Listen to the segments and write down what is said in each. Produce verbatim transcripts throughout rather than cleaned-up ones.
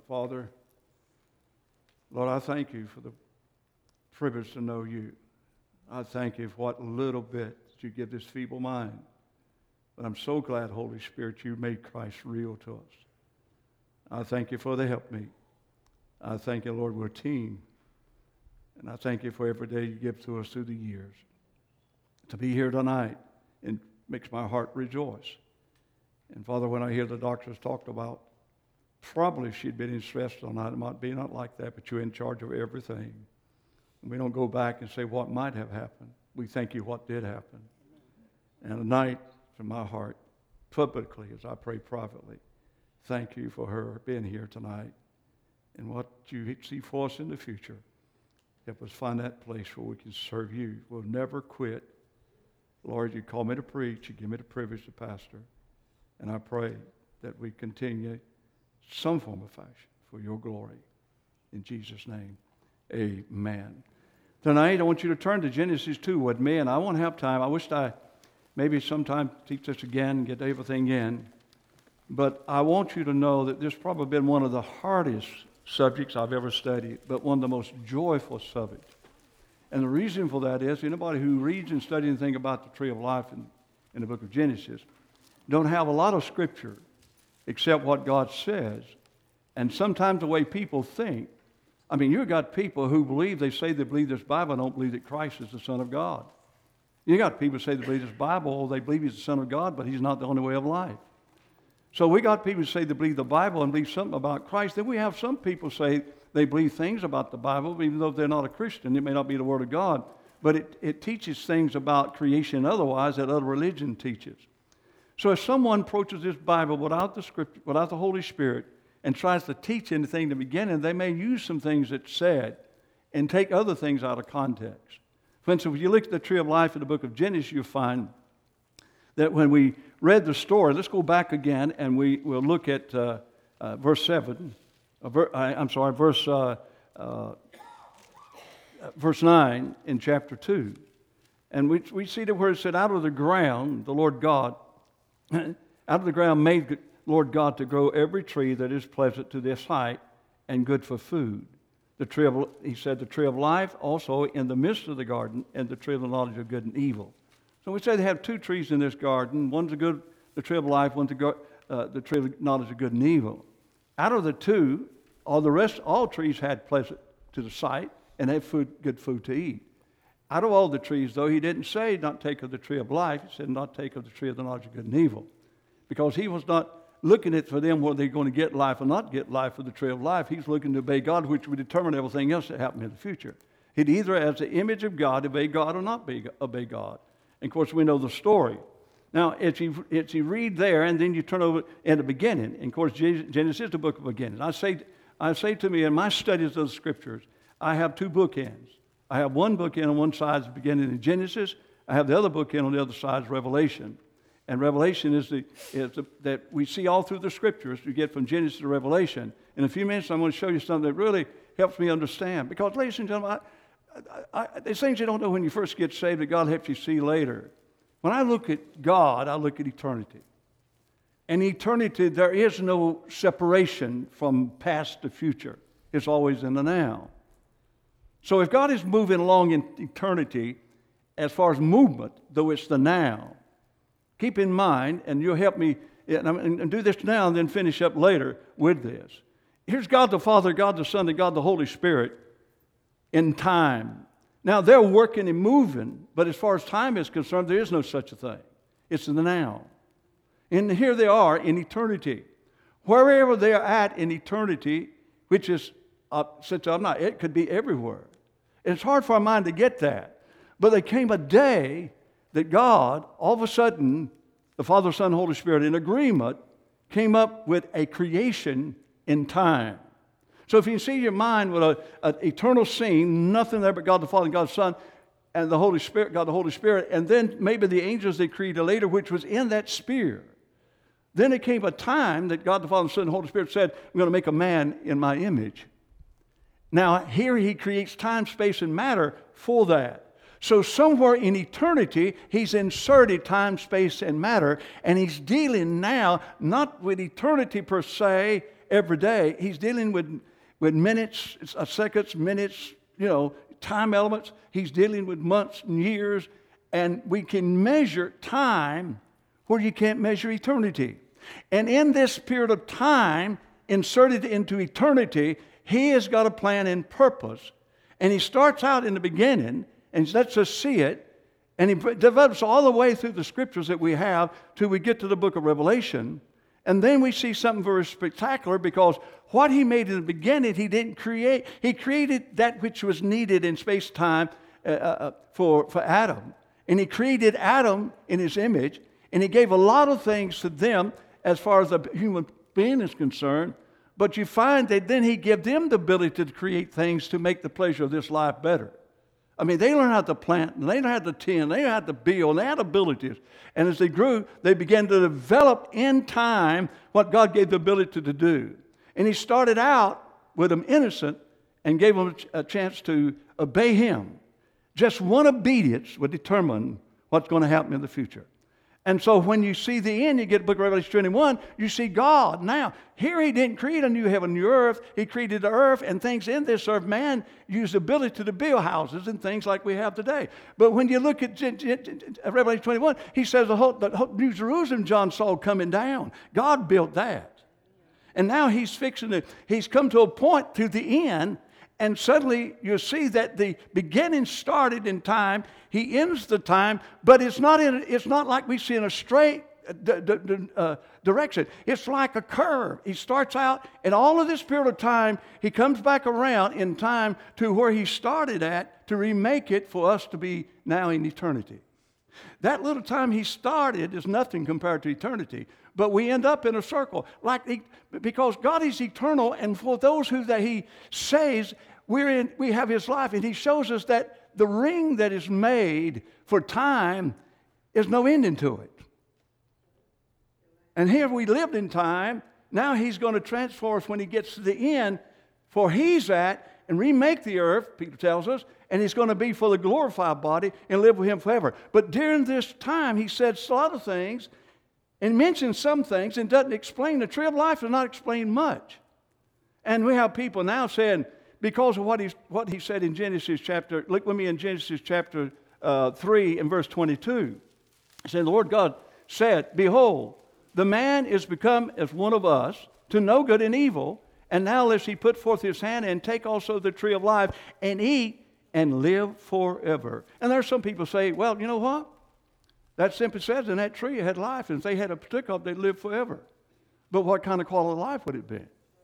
Father, Lord, I thank you for the privilege to know you. I thank you for what little bit that you give this feeble mind. But I'm so glad, Holy Spirit, you made Christ real to us. I thank you for the help me. I thank you, Lord, we're a team. And I thank you for every day you give to us through the years. To be here tonight, it makes my heart rejoice. And Father, when I hear the doctors talked about, probably she'd been in stress all night. It might be not like that, but you're in charge of everything. And we don't go back and say what might have happened. We thank you what did happen. And tonight, from my heart, publicly, as I pray privately, thank you for her being here tonight. And what you see for us in the future, help us find that place where we can serve you. We'll never quit. Lord, you call me to preach. You give me the privilege to pastor. And I pray that we continue some form of fashion for your glory. In Jesus' name, amen. Tonight, I want you to turn to Genesis two with me, and I won't have time. I wish I maybe sometime teach this again and get everything in. But I want you to know that this has probably been one of the hardest subjects I've ever studied, but one of the most joyful subjects. And the reason for that is anybody who reads and studies anything about the tree of life in, in the book of Genesis don't have a lot of scripture except what God says. And sometimes the way people think, I mean, you've got people who believe, they say they believe this Bible, don't believe that Christ is the Son of God. You got people who say they believe this Bible, they believe he's the Son of God, but he's not the only way of life. So we got people who say they believe the Bible and believe something about Christ. Then we have some people say they believe things about the Bible, even though they're not a Christian. It may not be the Word of God, but it, it teaches things about creation otherwise that other religion teaches. So if someone approaches this Bible without the Scripture, without the Holy Spirit, and tries to teach anything in the beginning, they may use some things that's said and take other things out of context. For instance, if you look at the tree of life in the book of Genesis, you'll find that when we read the story, let's go back again and we will look at uh, uh, verse seven. Uh, ver, I, I'm sorry, verse uh, uh, verse nine in chapter two, and we we see that where it said, "Out of the ground, the Lord God, out of the ground made Lord God to grow every tree that is pleasant to their sight and good for food. The tree of he said the tree of life also in the midst of the garden, and the tree of the knowledge of good and evil." So we say they have two trees in this garden. One's a good, the tree of life. One's the, uh, the tree of knowledge of good and evil. Out of the two, all the rest, all trees had pleasant to the sight and had food, good food to eat. Out of all the trees, though, he didn't say not take of the tree of life. He said not take of the tree of the knowledge of good and evil, because he was not looking at for them whether they're going to get life or not get life for the tree of life. He's looking to obey God, which would determine everything else that happened in the future. He'd either, as the image of God, obey God or not obey God. And, of course, we know the story. Now, as you, as you read there, and then you turn over in the beginning, and, of course, Genesis is the book of beginnings. I say, I say to me, in my studies of the Scriptures, I have two bookends. I have one bookend on one side is the beginning of Genesis. I have the other bookend on the other side is Revelation. And Revelation is, the, is the, that we see all through the Scriptures. We get from Genesis to Revelation. In a few minutes, I'm going to show you something that really helps me understand. Because, ladies and gentlemen, I, I, I, there's things you don't know when you first get saved that God helps you see later. When I look at God, I look at eternity. And eternity, there is no separation from past to future. It's always in the now. So if God is moving along in eternity, as far as movement, though it's the now, keep in mind, and you'll help me, and do this now and then finish up later with this. Here's God the Father, God the Son, and God the Holy Spirit in time. Now, they're working and moving, but as far as time is concerned, there is no such a thing. It's in the now. And here they are in eternity. Wherever they're at in eternity, which is, uh, since I'm not, it could be everywhere. It's hard for our mind to get that. But there came a day that God, all of a sudden, the Father, Son, and Holy Spirit, in agreement, came up with a creation in time. So if you can see your mind with an eternal scene, nothing there but God the Father and God the Son and the Holy Spirit, God the Holy Spirit, and then maybe the angels they created later, which was in that sphere. Then it came a time that God the Father, Son, and Holy Spirit said, I'm going to make a man in my image. Now, here he creates time, space, and matter for that. So somewhere in eternity, he's inserted time, space, and matter, and he's dealing now not with eternity per se every day. He's dealing with, with minutes, uh, seconds, minutes, you know, time elements. He's dealing with months and years. And we can measure time where you can't measure eternity. And in this period of time, inserted into eternity, he has got a plan and purpose. And he starts out in the beginning and lets us see it. And he develops all the way through the scriptures that we have till we get to the book of Revelation. And then we see something very spectacular, because what he made in the beginning, he didn't create. He created that which was needed in space-time uh, uh, for, for Adam. And he created Adam in his image. And he gave a lot of things to them as far as the human being is concerned. But you find that then he gave them the ability to create things to make the pleasure of this life better. I mean, they learned how to plant, and they learned how to tend, they learned how to build, and they had abilities. And as they grew, they began to develop in time what God gave the ability to do. And he started out with them innocent and gave them a chance to obey him. Just one obedience would determine what's going to happen in the future. And so when you see the end, you get book of Revelation twenty-one, you see God. Now, here he didn't create a new heaven, new earth. He created the earth and things in this earth. Man used the ability to build houses and things like we have today. But when you look at Revelation twenty-one, he says the whole, the whole New Jerusalem John saw coming down. God built that. And now he's fixing it. He's come to a point to the end. And suddenly you see that the beginning started in time. He ends the time, but it's not in. It's not like we see in a straight d- d- d- uh, direction. It's like a curve. He starts out, and all of this period of time, he comes back around in time to where he started at to remake it for us to be now in eternity. That little time he started is nothing compared to eternity. But we end up in a circle, like he, because God is eternal, and for those who that He saves, we're in. We have His life, and He shows us that the ring that is made for time is no ending to it. And here we lived in time. Now He's going to transform us when He gets to the end, for He's at and remake the earth. Peter tells us, and He's going to be for the glorified body and live with Him forever. But during this time, He said a lot of things. And mentions some things and doesn't explain. The tree of life does not explain much. And we have people now saying, because of what he, what he said in Genesis chapter, look with me in Genesis chapter uh, three and verse twenty-two. He said, the Lord God said, behold, the man is become as one of us to know good and evil. And now lest he put forth his hand and take also the tree of life and eat and live forever. And there are some people say, well, you know what? That simply says in that tree it had life, and if they had a particular, they'd live forever. But what kind of quality of life would it be?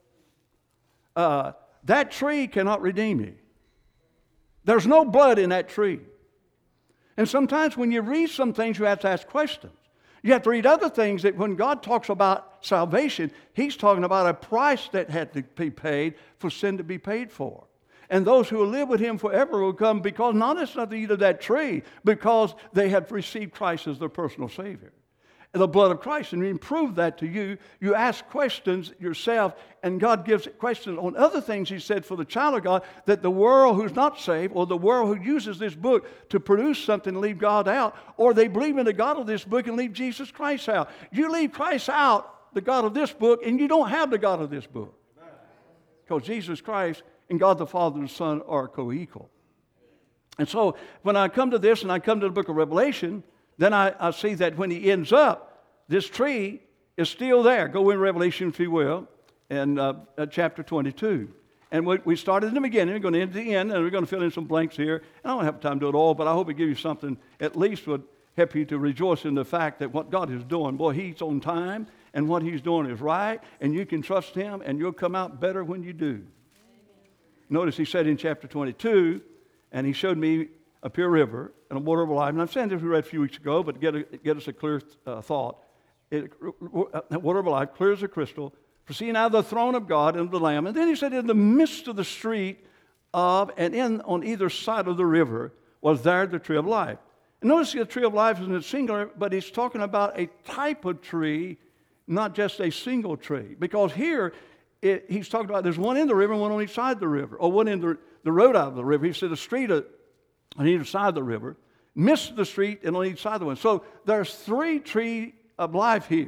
Uh, that tree cannot redeem you. There's no blood in that tree. And sometimes when you read some things, you have to ask questions. You have to read other things that when God talks about salvation, He's talking about a price that had to be paid for sin to be paid for. And those who will live with Him forever will come because not necessarily to eat of that tree, because they have received Christ as their personal Savior. And the blood of Christ, and we prove that to you. You ask questions yourself, and God gives questions on other things He said for the child of God, that the world who's not saved, or the world who uses this book to produce something and leave God out, or they believe in the God of this book and leave Jesus Christ out. You leave Christ out, the God of this book, and you don't have the God of this book. Because Jesus Christ and God the Father and the Son are co-equal. And so when I come to this and I come to the book of Revelation, then I, I see that when he ends up, this tree is still there. Go in Revelation, if you will, in uh, uh, chapter twenty-two. And we, we started in the beginning, we're going to end at the end, and we're going to fill in some blanks here. And I don't have time to do it all, but I hope it gives you something at least would help you to rejoice in the fact that what God is doing, boy, He's on time, and what He's doing is right, and you can trust Him, and you'll come out better when you do. Notice he said in chapter twenty-two, and he showed me a pure river and a water of life. And I'm saying this we read a few weeks ago, but get, a, get us a clear uh, thought. It, uh, water of life, clear as a crystal, proceeding out of the throne of God and of the Lamb. And then he said, in the midst of the street of, and in on either side of the river, was there the tree of life. And notice the tree of life isn't singular, but he's talking about a type of tree, not just a single tree. Because here, It, he's talking about there's one in the river and one on each side of the river, or one in the, the road out of the river. He said a street on either side of the river, missed the street and on each side of the one. So there's three trees of life here.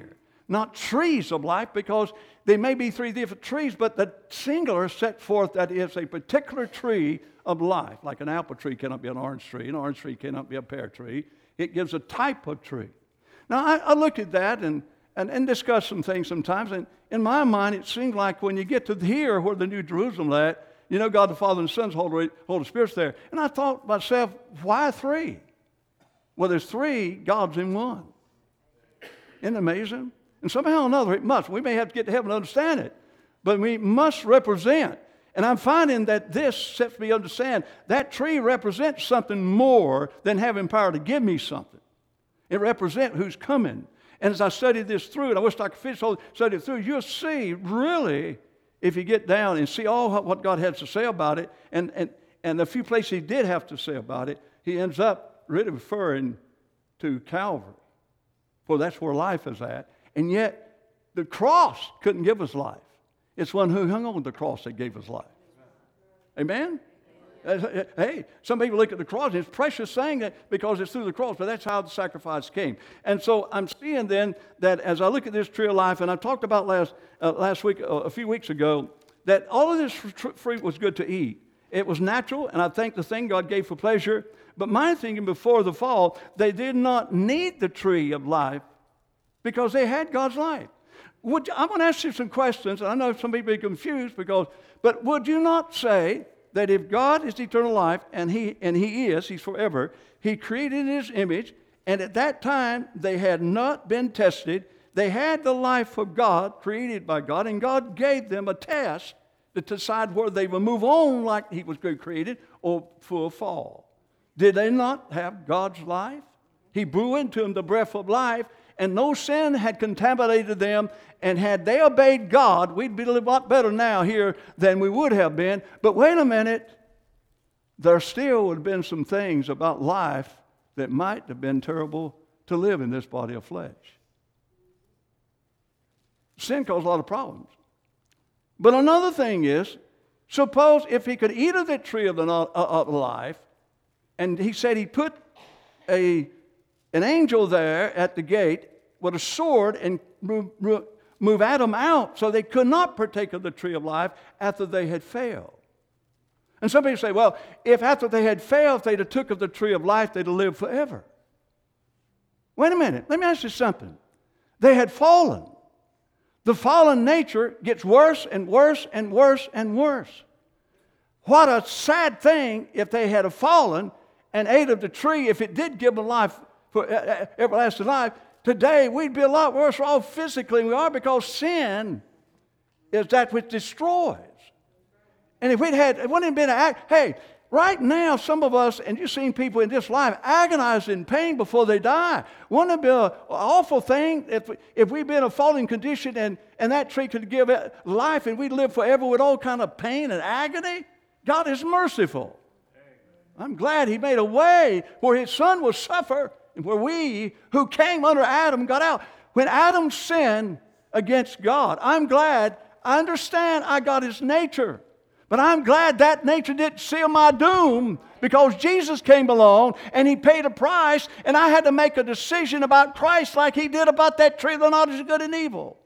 not trees of life, because they may be three different trees, but the singular set forth that is a particular tree of life. Like an apple tree cannot be an orange tree, an orange tree cannot be a pear tree. It gives a type of tree. Now, I, I look at that and, and, and discuss some things sometimes, and in my mind, it seems like when you get to here where the New Jerusalem is at, you know, God the Father and the Son, Holy, Holy Spirit's there. And I thought to myself, why three? Well, there's three gods in one. Isn't it amazing? And somehow or another, it must. We may have to get to heaven to understand it, but we must represent. And I'm finding that this sets me to understand that tree represents something more than having power to give me something. It represents who's coming. And as I studied this through, and I wish I could finish all study it through, you'll see really, if you get down and see all what God has to say about it, and, and, and the few places he did have to say about it, he ends up really referring to Calvary. For that's where life is at. And yet, the cross couldn't give us life. It's one who hung on the cross that gave us life. Amen? Amen. Hey, some people look at the cross, and it's a precious thing that, because it's through the cross, but that's how the sacrifice came. And so I'm seeing then that as I look at this tree of life, and I talked about last, uh, last week, uh, a few weeks ago, that all of this fruit was good to eat. It was natural, and I think the thing God gave for pleasure. But my thinking before the fall, they did not need the tree of life because they had God's life. Would, I'm going to ask you some questions, and I know some people are confused, because, but would you not say that if God is eternal life, and He and He is, He's forever, He created in His image, and at that time they had not been tested, they had the life of God, created by God, and God gave them a test to decide whether they would move on like He was created or for a fall. Did they not have God's life? He blew into them the breath of life, and no sin had contaminated them, and had they obeyed God, we'd be a lot better now here than we would have been. But wait a minute, there still would have been some things about life that might have been terrible to live in this body of flesh. Sin caused a lot of problems. But another thing is, suppose if he could eat of the tree of, the, of life, and he said he put a an angel there at the gate with a sword and move, move Adam out so they could not partake of the tree of life after they had failed. And some people say, well, if after they had failed, if they'd have took of the tree of life, they'd have lived forever. Wait a minute. Let me ask you something. They had fallen. The fallen nature gets worse and worse and worse and worse. What a sad thing if they had fallen and ate of the tree, if it did give them life, for everlasting life. Today we'd be a lot worse off physically than we are, because sin is that which destroys. And if we'd had, it wouldn't have been an hey, right now some of us, and you've seen people in this life agonize in pain before they die. Wouldn't it be an awful thing if, if we'd been in a fallen condition and, and that tree could give life and we'd live forever with all kind of pain and agony? God is merciful. I'm glad He made a way where His Son will suffer, and where we who came under Adam got out. When Adam sinned against God, I'm glad, I understand I got his nature, but I'm glad that nature didn't seal my doom, because Jesus came along and He paid a price, and I had to make a decision about Christ like He did about that tree of the knowledge of good and evil.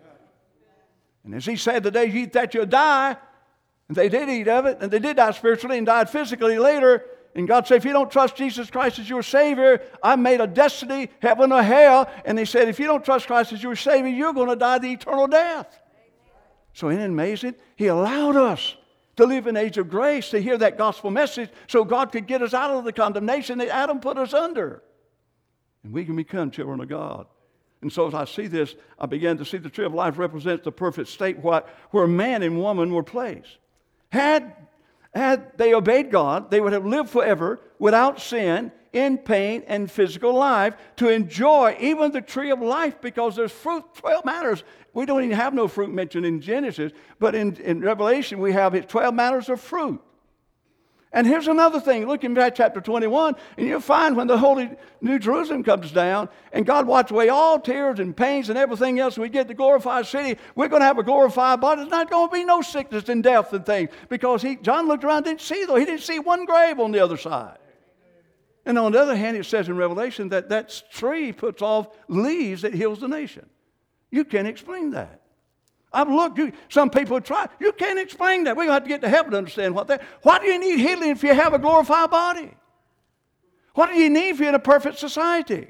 And as He said, the day you eat that you'll die, and they did eat of it, and they did die spiritually and died physically later. And God said, if you don't trust Jesus Christ as your Savior, I made a destiny, heaven or hell. And He said, if you don't trust Christ as your Savior, you're going to die the eternal death. Amen. So isn't it amazing? He allowed us to live in an age of grace, to hear that gospel message, so God could get us out of the condemnation that Adam put us under. And we can become children of God. And so as I see this, I began to see the tree of life represents the perfect state where man and woman were placed. Had Had they obeyed God, they would have lived forever without sin, in pain and physical life, to enjoy even the tree of life, because there's fruit, twelve manners. We don't even have no fruit mentioned in Genesis, but in, in Revelation we have twelve manners of fruit. And here's another thing. Look in chapter twenty-one, and you'll find when the Holy New Jerusalem comes down, and God wipes away all tears and pains and everything else, we get the glorified city. We're going to have a glorified body. There's not going to be no sickness and death and things, because he, John looked around and didn't see, though. He didn't see one grave on the other side. And on the other hand, it says in Revelation that that tree puts off leaves that heals the nation. You can't explain that. I've looked, you, some people have tried. You can't explain that. We're going to have to get to heaven to understand what that. Why do you need healing if you have a glorified body? What do you need if you're in a perfect society?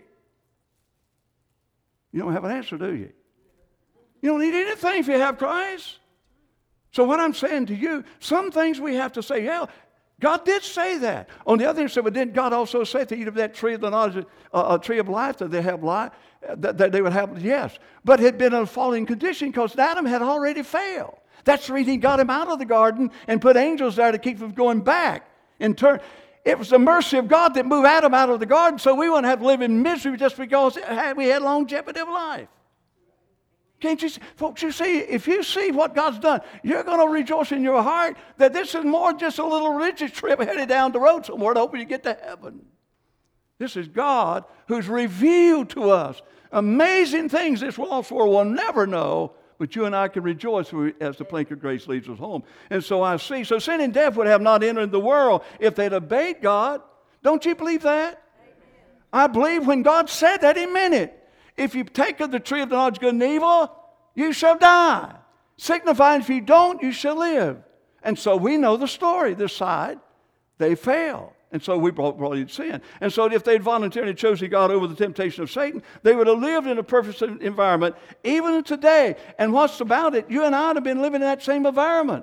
You don't have an answer, do you? You don't need anything if you have Christ. So what I'm saying to you, some things we have to say, yeah, God did say that. On the other hand, so, but didn't God also say to eat of that tree of the knowledge, uh, a tree of life, that they have life, that, that they would have, yes. But it had been in a falling condition because Adam had already failed. That's the reason he got him out of the garden and put angels there to keep him from going back. In turn, it was the mercy of God that moved Adam out of the garden so we wouldn't have to live in misery just because we had longevity of life. Can't you see? Folks, you see, if you see what God's done, you're going to rejoice in your heart that this is more just a little religious trip headed down the road somewhere to hope you get to heaven. This is God who's revealed to us amazing things this lost world will never know, but you and I can rejoice as the plank of grace leads us home. And so I see, so sin and death would have not entered the world if they'd obeyed God. Don't you believe that? Amen. I believe when God said that, He meant it. If you take of the tree of the knowledge of good and evil, you shall die. Signifying if you don't, you shall live. And so we know the story. This side, they failed. And so we brought, brought in sin. And so if they'd voluntarily chosen God over the temptation of Satan, they would have lived in a perfect environment even today. And what's about it? You and I have been living in that same environment.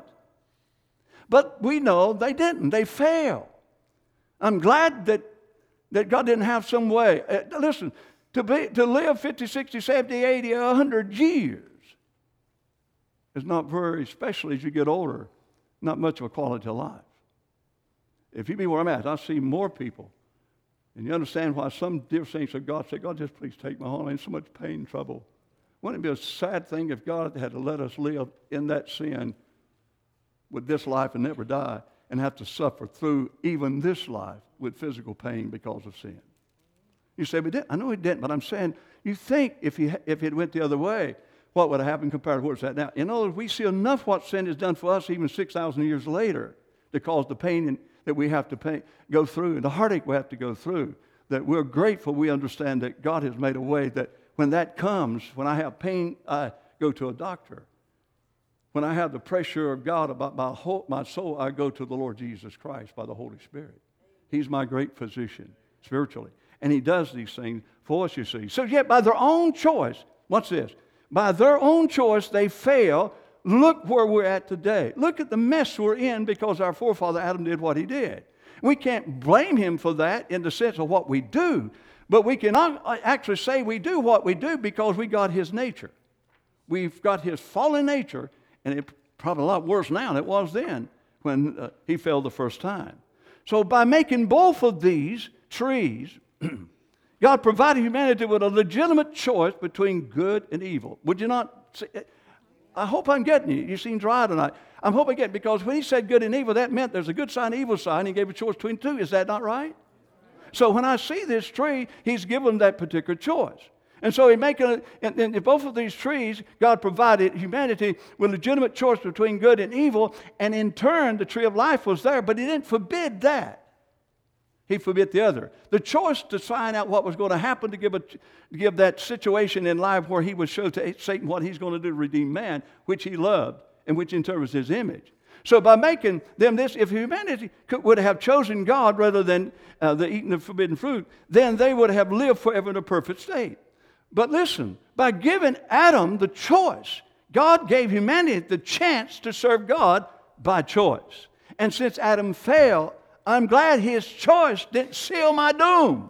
But we know they didn't. They failed. I'm glad that, that God didn't have some way. Uh, listen, To, be, to live fifty, sixty, seventy, eighty, one hundred years is not very, especially as you get older, not much of a quality of life. If you be where I'm at, I see more people. And you understand why some dear saints of God say, God, just please take my heart. I'm in so much pain and trouble. Wouldn't it be a sad thing if God had to let us live in that sin with this life and never die and have to suffer through even this life with physical pain because of sin? You say, but I know he didn't, but I'm saying, you think if he if it went the other way, what would have happened compared to where it's at now? In other words, we see enough what sin has done for us even six thousand years later to cause the pain in, that we have to pay, go through and the heartache we have to go through, that we're grateful we understand that God has made a way that when that comes, when I have pain, I go to a doctor. When I have the pressure of God about my, whole, my soul, I go to the Lord Jesus Christ by the Holy Spirit. He's my great physician spiritually. And He does these things for us, you see. So yet by their own choice, what's this? By their own choice, they fail. Look where we're at today. Look at the mess we're in because our forefather Adam did what he did. We can't blame him for that in the sense of what we do, but we can actually say we do what we do because we got his nature. We've got his fallen nature, and it's probably a lot worse now than it was then when uh, he fell the first time. So by making both of these trees, God provided humanity with a legitimate choice between good and evil. Would you not say, I hope I'm getting you. You seem dry tonight. I'm hoping I get it because when he said good and evil, that meant there's a good side and evil side, and he gave a choice between two. Is that not right? So when I see this tree, he's given that particular choice. And so in making in, in both of these trees, God provided humanity with legitimate choice between good and evil, and in turn, the tree of life was there, but he didn't forbid that. He forbid the other. The choice to find out what was going to happen to give, a, to give that situation in life where he would show to Satan what he's going to do to redeem man, which he loved, and which in turn was his image. So by making them this, if humanity could, would have chosen God rather than uh, the eating of forbidden fruit, then they would have lived forever in a perfect state. But listen, by giving Adam the choice, God gave humanity the chance to serve God by choice. And since Adam failed, I'm glad his choice didn't seal my doom.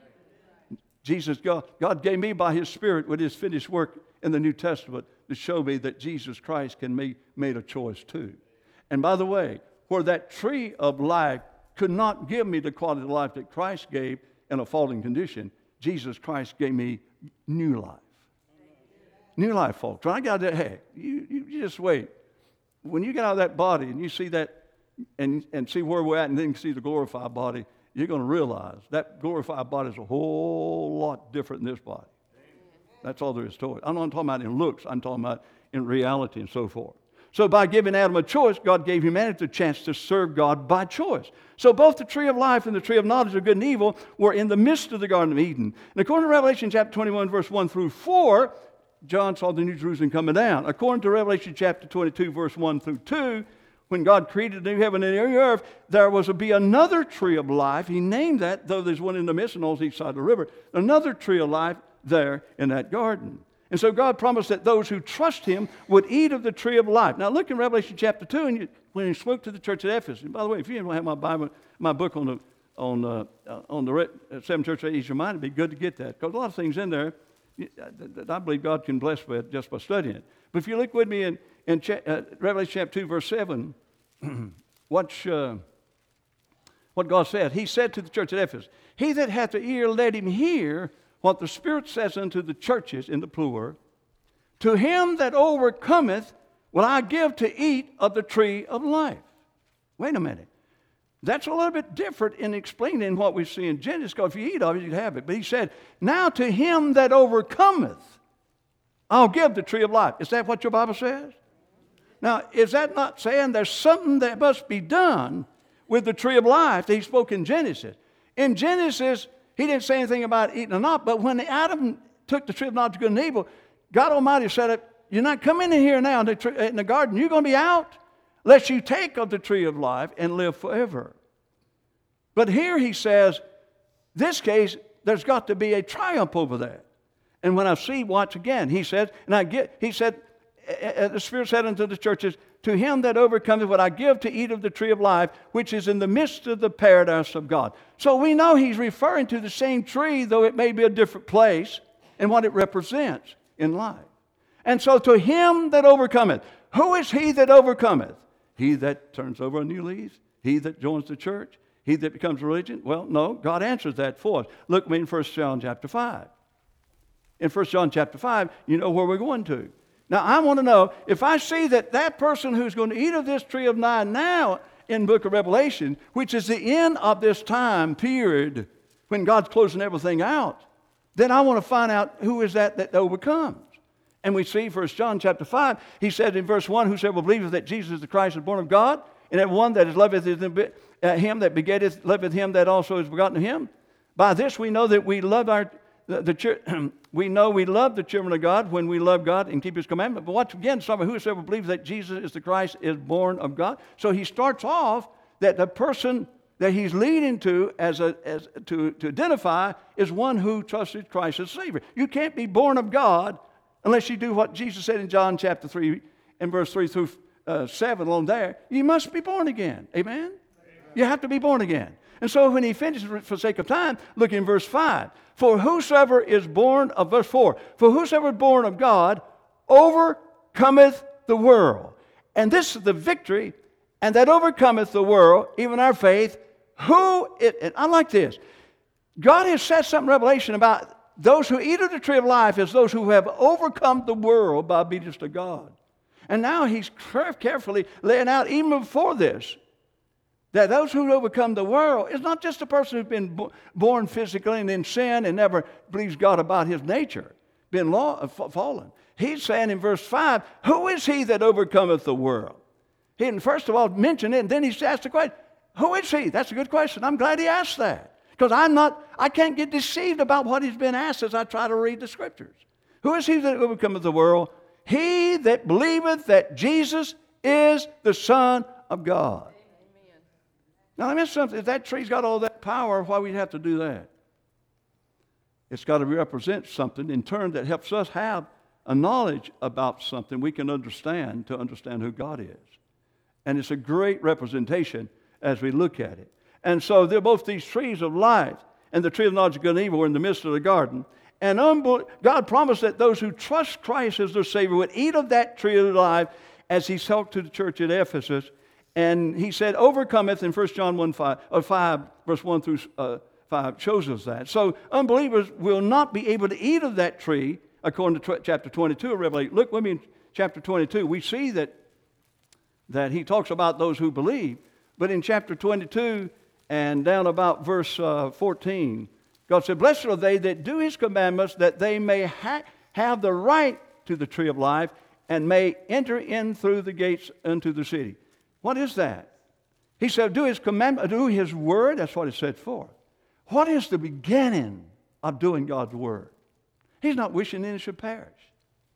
Jesus, God, God gave me by his Spirit with his finished work in the New Testament to show me that Jesus Christ can make made a choice too. And by the way, where that tree of life could not give me the quality of life that Christ gave in a fallen condition, Jesus Christ gave me new life. New life, folks. When I got that, hey, you, you, you just wait. When you get out of that body and you see that, And, and see where we're at and then see the glorified body, you're going to realize that glorified body is a whole lot different than this body. That's all there is to it. I'm not talking about in looks. I'm talking about in reality and so forth. So by giving Adam a choice, God gave humanity a chance to serve God by choice. So both the tree of life and the tree of knowledge of good and evil were in the midst of the Garden of Eden. And according to Revelation chapter twenty-one, verse one through four, John saw the New Jerusalem coming down. According to Revelation chapter twenty-two, verse one through two, when God created the new heaven and the new earth, there was to be another tree of life. He named that, though there's one in the midst and on each side of the river, another tree of life there in that garden. And so God promised that those who trust Him would eat of the tree of life. Now look in Revelation chapter two, and you, when He spoke to the church at Ephesus. And by the way, if you don't have my Bible, my book on the on uh, on the seven churches of Asia Minor, it'd be good to get that, because a lot of things in there that I believe God can bless with just by studying it. But if you look with me in, in cha- uh, Revelation chapter two, verse seven, watch uh, what God said. He said to the church at Ephesus, "He that hath an ear, let him hear what the Spirit says unto the churches," in the plural. "To him that overcometh will I give to eat of the tree of life." Wait a minute. That's a little bit different in explaining what we see in Genesis, because if you eat of it, you'd have it. But He said, "Now to him that overcometh, I'll give the tree of life." Is that what your Bible says? Now, is that not saying there's something that must be done with the tree of life that He spoke in Genesis? In Genesis, He didn't say anything about eating or not, but when Adam took the tree of knowledge of good and evil, God Almighty said, "You're not coming in here now in the, tree, in the garden. You're going to be out, lest you take of the tree of life and live forever." But here He says, this case, there's got to be a triumph over that. And when I see, watch again, He says, and I get, He said, the Spirit said unto the churches, "To him that overcometh will I give to eat of the tree of life, which is in the midst of the paradise of God." So we know He's referring to the same tree, though it may be a different place, and what it represents in life. And so to him that overcometh. Who is he that overcometh? He that turns over a new leaf? He that joins the church? He that becomes religion? Well, no, God answers that for us. Look me in First John chapter five. In First John chapter five, you know where we're going to. Now, I want to know, if I see that that person who's going to eat of this tree of life now in the book of Revelation, which is the end of this time period when God's closing everything out, then I want to find out who is that that overcomes. And we see First John chapter five, he said in verse one, "Whosoever believeth that Jesus is the Christ is born of God, and that one that is loveth him that begetteth, loveth him that also is begotten of him. By this we know that we love our the, the we know we love the children of God when we love God and keep His commandment." But watch again, somebody whosoever believes that Jesus is the Christ is born of God. So he starts off that the person that he's leading to as a as to, to identify is one who trusted Christ as Savior. You can't be born of God unless you do what Jesus said in John chapter three and verse three through uh, seven along there. You must be born again. Amen? Amen? You have to be born again. And so when he finishes, for sake of time, look in verse five. "For whosoever is born of," verse four, "for whosoever is born of God overcometh the world. And this is the victory, and that overcometh the world, even our faith." Who, it, and I like this. God has said something in Revelation about those who eat of the tree of life as those who have overcome the world by obedience to God. And now He's carefully laying out, even before this, that those who overcome the world is not just a person who's been bo- born physically and in sin and never believes God about his nature, been law, uh, fallen. He's saying in verse five, who is he that overcometh the world? He didn't first of all mention it, and then he asked the question, who is he? That's a good question. I'm glad he asked that. Because I'm not, I can't get deceived about what he's been asked as I try to read the Scriptures. Who is he that overcometh the world? He that believeth that Jesus is the Son of God. Amen. Now, let me ask you something. If that tree's got all that power, why would you have to do that? It's got to represent something in turn that helps us have a knowledge about something we can understand to understand who God is. And it's a great representation as we look at it. And so they're both these trees of life and the tree of knowledge of good and evil were in the midst of the garden. And unbel- God promised that those who trust Christ as their Savior would eat of that tree of life as He spoke to the church at Ephesus. And He said, overcometh in First John one, five, or five, verse one through uh, five shows us that. So unbelievers will not be able to eat of that tree according to tw- chapter twenty-two of Revelation. Look with me in chapter twenty-two. We see that, that He talks about those who believe. But in chapter twenty-two and down about verse uh, fourteen, God said, blessed are they that do His commandments, that they may ha- have the right to the tree of life and may enter in through the gates into the city. What is that? He said, do His commandment, do His word. That's what it said for. What is the beginning of doing God's word? He's not wishing any should perish.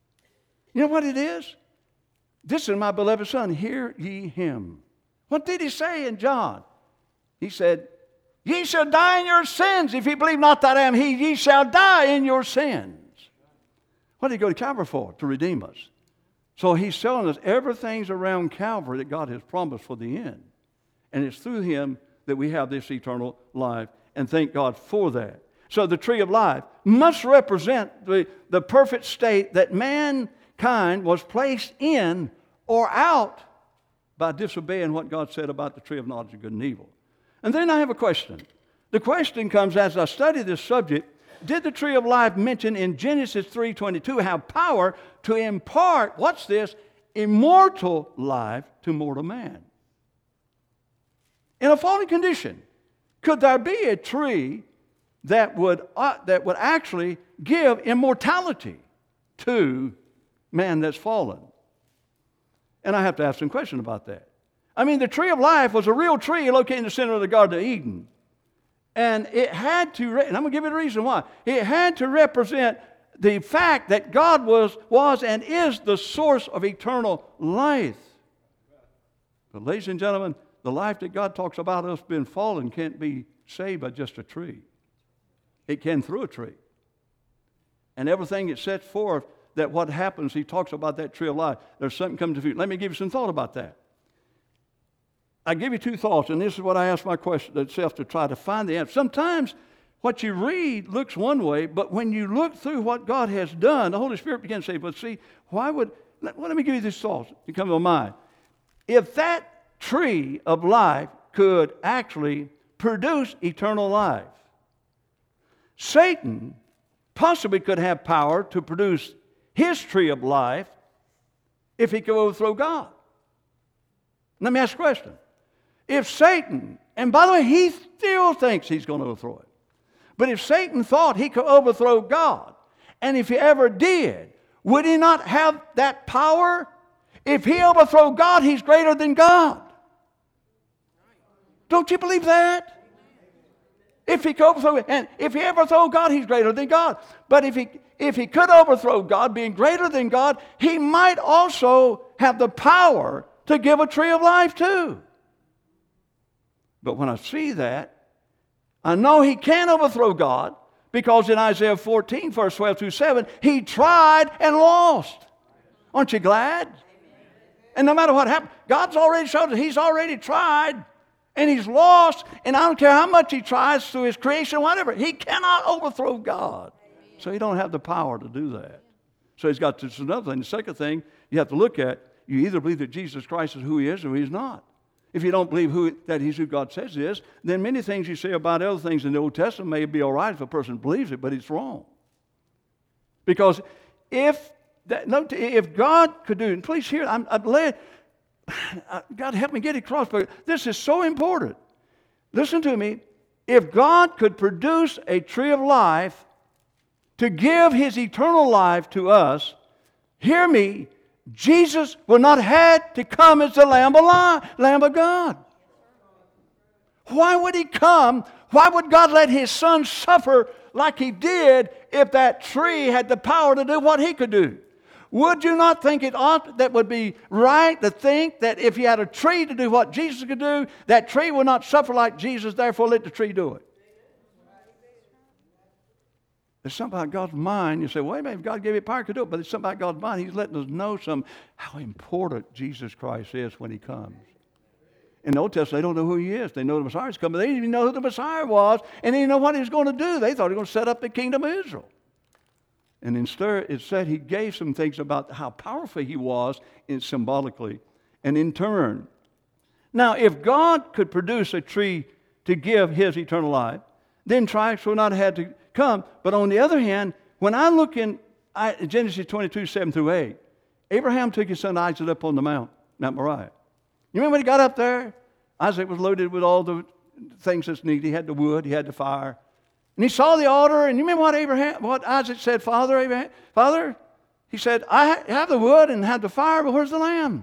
You know what it is? This is my beloved Son, hear ye him. What did he say in John? He said, ye shall die in your sins. If ye believe not that I am he, ye shall die in your sins. What did he go to Calvary for? To redeem us. So he's telling us everything's around Calvary that God has promised for the end. And it's through him that we have this eternal life. And thank God for that. So the tree of life must represent the, the perfect state that mankind was placed in or out by disobeying what God said about the tree of knowledge of good and evil. And then I have a question. The question comes as I study this subject, did the tree of life mention in Genesis three twenty-two have power to impart, what's this, immortal life to mortal man? In a fallen condition, could there be a tree that would, uh, that would actually give immortality to man that's fallen? And I have to ask some question about that. I mean, the tree of life was a real tree located in the center of the Garden of Eden. And it had to, and I'm going to give you the reason why. It had to represent the fact that God was, was and is the source of eternal life. But ladies and gentlemen, the life that God talks about us being fallen can't be saved by just a tree. It can through a tree. And everything it sets forth that what happens, he talks about that tree of life. There's something coming to the future. Let me give you some thought about that. I give you two thoughts, and this is what I ask my question itself to try to find the answer. Sometimes what you read looks one way, but when you look through what God has done, the Holy Spirit begins to say, but see, why would, let, well, let me give you this thought to come to mind. If that tree of life could actually produce eternal life, Satan possibly could have power to produce his tree of life if he could overthrow God. Let me ask a question. If Satan, and by the way, he still thinks he's going to overthrow it. But if Satan thought he could overthrow God, and if he ever did, would he not have that power? If he overthrow God, he's greater than God. Don't you believe that? If he could overthrow it, and if he overthrow God, he's greater than God. But if he if he could overthrow God, being greater than God, he might also have the power to give a tree of life too. But when I see that, I know he can't overthrow God, because in Isaiah fourteen, verse twelve through seven, he tried and lost. Aren't you glad? And no matter what happened, God's already showed us he's already tried and he's lost. And I don't care how much he tries through his creation, whatever, he cannot overthrow God. So he don't have the power to do that. So he's got this another thing. The second thing you have to look at, you either believe that Jesus Christ is who he is or he's not. If you don't believe who, that he's who God says he is, then many things you say about other things in the Old Testament may be all right if a person believes it, but it's wrong. Because if that, no, if God could do it, and please hear, I'm, I'm led, God help me get it across, but this is so important. Listen to me. If God could produce a tree of life to give his eternal life to us, hear me, Jesus would not have to come as the Lamb of, life, Lamb of God. Why would he come? Why would God let his son suffer like he did if that tree had the power to do what he could do? Would you not think it ought that would be right to think that if he had a tree to do what Jesus could do, that tree would not suffer like Jesus, therefore let the tree do it? There's something about God's mind. You say, well, wait a minute, if God gave it power, to do it. But it's something about God's mind. He's letting us know some how important Jesus Christ is when he comes. In the Old Testament, they don't know who he is. They know the Messiah is coming. They didn't even know who the Messiah was. And they didn't know what he was going to do. They thought he was going to set up the kingdom of Israel. And instead, it said he gave some things about how powerful he was in symbolically and in turn. Now, if God could produce a tree to give his eternal life, then Christ would not have had to come. But on the other hand, when I look in Genesis twenty-two, seven through eight, Abraham took his son Isaac up on the mount, Mount Moriah. You remember when he got up there? Isaac was loaded with all the things that's needed. He had the wood, he had the fire. And he saw the altar, and you remember what Abraham, what Isaac said, Father, Abraham, Father? He said, I have the wood and have the fire, but where's the lamb?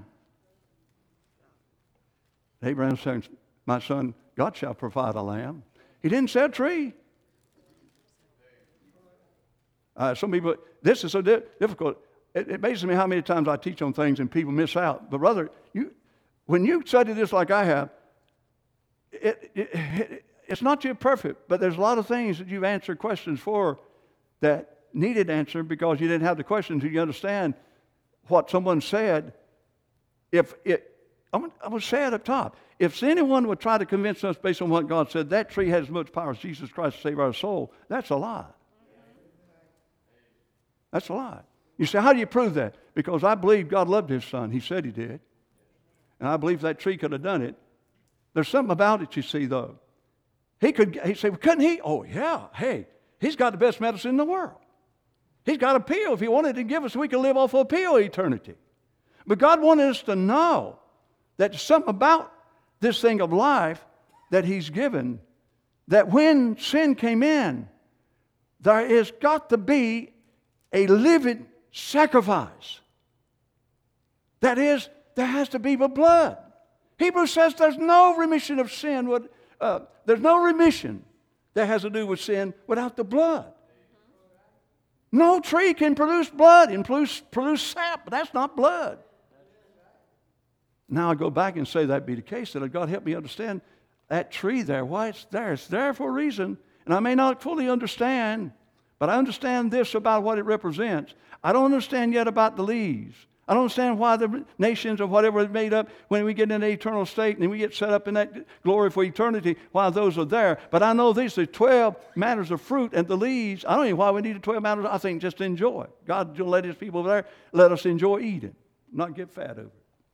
Abraham said, my son, God shall provide a lamb. He didn't say a tree. Uh, some people, this is so di- difficult. it, it amazes me how many times I teach on things and people miss out. But brother, you, when you study this like I have, it, it, it, it's not yet perfect, but there's a lot of things that you've answered questions for that needed answered because you didn't have the questions and you understand what someone said. If it, I'm, I'm going to say it up top. If anyone would try to convince us based on what God said, that tree has as much power as Jesus Christ to save our soul, that's a lie. That's a lie. You say, how do you prove that? Because I believe God loved His Son. He said He did. And I believe that tree could have done it. There's something about it, you see, though. He could, he said, well, couldn't he? Oh, yeah. Hey, He's got the best medicine in the world. He's got a pill. If He wanted to give us, we could live off of a pill eternity. But God wanted us to know that there's something about this thing of life that He's given, that when sin came in, there has got to be a living sacrifice. That is, there has to be the blood. Hebrews says there's no remission of sin. With, uh, there's no remission that has to do with sin without the blood. No tree can produce blood and produce, produce sap, but that's not blood. Now I go back and say that be the case, that God help me understand that tree there, why it's there. It's there for a reason, and I may not fully understand, but I understand this about what it represents. I don't understand yet about the leaves. I don't understand why the nations or whatever is made up when we get in the eternal state and we get set up in that glory for eternity, why those are there. But I know these are twelve matters of fruit and the leaves. I don't know why we need the twelve matters. I think just enjoy. God will let His people there, let us enjoy eating, not get fat over it.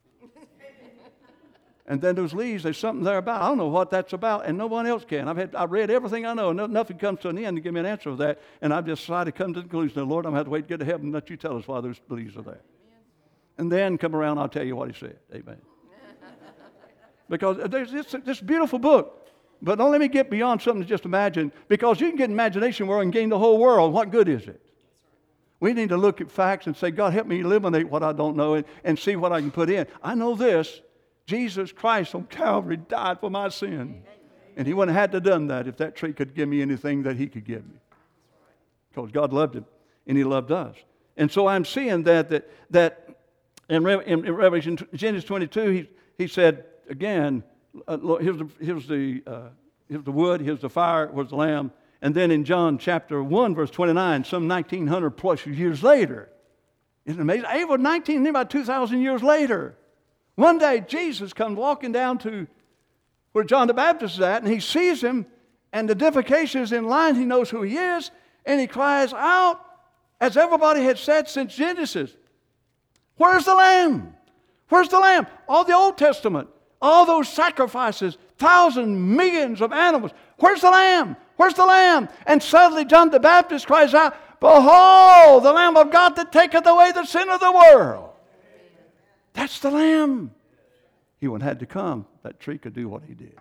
And then those leaves, there's something there about. I don't know what that's about, and no one else can. I've had, I've read everything I know, and no, nothing comes to an end to give me an answer of that. And I've just decided to come to the conclusion, Lord, I'm going to have to wait to get to heaven and let You tell us why those leaves are there. And then come around, I'll tell you what He said. Amen. Because there's this, this beautiful book. But don't let me get beyond something to just imagine. Because you can get imagination world and gain the whole world. What good is it? We need to look at facts and say, God, help me eliminate what I don't know and, and see what I can put in. I know this. Jesus Christ on Calvary died for my sin. And He wouldn't have had to have done that if that tree could give me anything that He could give me. Because God loved Him and He loved us. And so I'm seeing that that, that in, Re- in Revelation, Genesis twenty-two, he, he said, again, uh, here's, the, here's, the, uh, here's the wood, here's the fire, here's the lamb. And then in John chapter one, verse twenty-nine, some nineteen hundred plus years later, isn't it amazing? Over nineteen, about two thousand years later, one day, Jesus comes walking down to where John the Baptist is at, and he sees him, and the defecation is in line. He knows who he is, and he cries out, as everybody had said since Genesis, where's the Lamb? Where's the Lamb? All the Old Testament, all those sacrifices, thousands, millions of animals. Where's the Lamb? Where's the Lamb? And suddenly John the Baptist cries out, behold, the Lamb of God that taketh away the sin of the world. That's the Lamb. He wouldn't have had to come. That tree could do what He did.